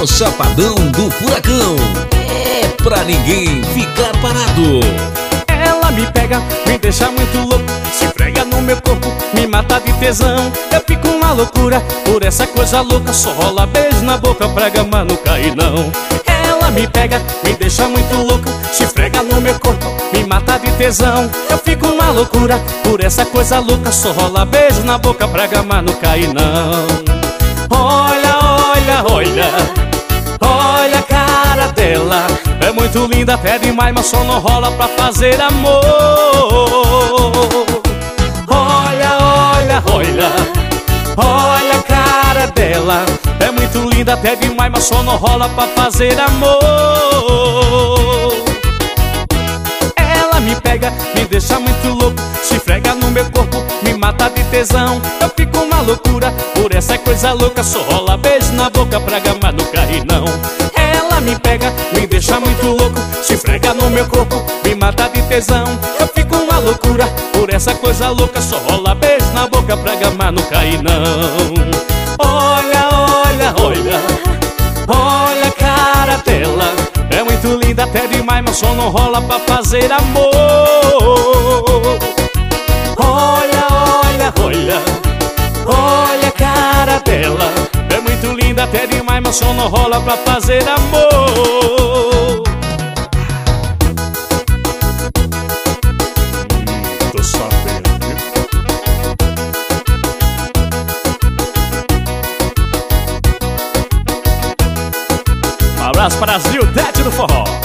o Chapadão do Furacão. É pra ninguém ficar parado. Ela me pega, me deixa muito louco, se frega no meu corpo, me mata de tesão. Eu fico uma loucura por essa coisa louca, só rola beijo na boca pra gama não cair não. Ela me pega, me deixa muito louco, se frega no meu corpo, me mata de tesão. Eu fico uma loucura por essa coisa louca, só rola beijo na boca pra gama não cair não. Olha, olha, olha, olha a cara dela, é muito linda até demais, mas só não rola pra fazer amor. Olha, olha, olha, olha a cara dela, é muito linda até demais, mas só não rola pra fazer amor. Ela me pega, me deixa muito louco, se frega no meu corpo, me mata de tesão. Eu fico uma loucura por essa coisa louca, só rola beijo na boca pra gama não cair não. Ela me pega, me deixa muito louco, se frega no meu corpo, me mata de tesão. Eu fico uma loucura por essa coisa louca, só rola beijo na boca pra gama não cair não. Olha, olha, olha, olha a cara dela, é muito linda até demais, mas só não rola pra fazer amor. Olha, olha, olha, olha a cara dela, é muito linda até demais, mas só não rola pra fazer amor. Tô sabendo. Um abraço para as Brasil, Dete do Forró.